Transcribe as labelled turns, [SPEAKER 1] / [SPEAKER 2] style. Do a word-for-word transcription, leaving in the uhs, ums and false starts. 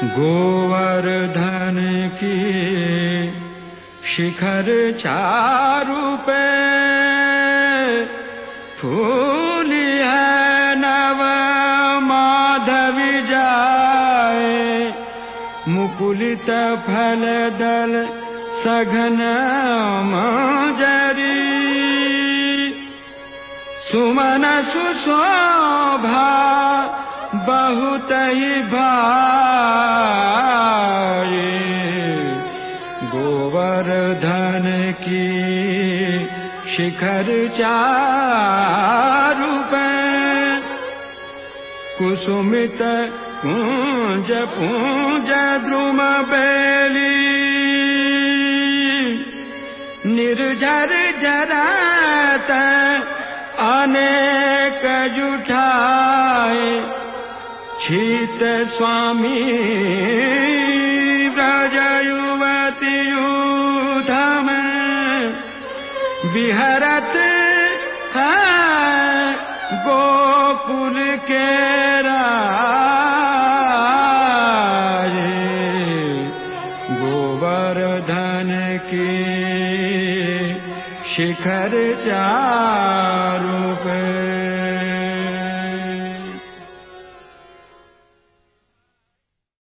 [SPEAKER 1] गोवर्धन की शिखर चारु पे फूली है नव माधवी जाए, मुकुलित फल दल सघन मंजरी, सुमन सुशोभा बहुत ही भाए। गोवर्धन की शिखर चारु पे कुसुमित कुंज पुंज द्रुम बेली, निर्झर जरत अनेक जुठाए, शीत स्वामी व्रज युवती युध में विहरत है गोकुल के राजे। गोवर्धन की शिखर चारु पे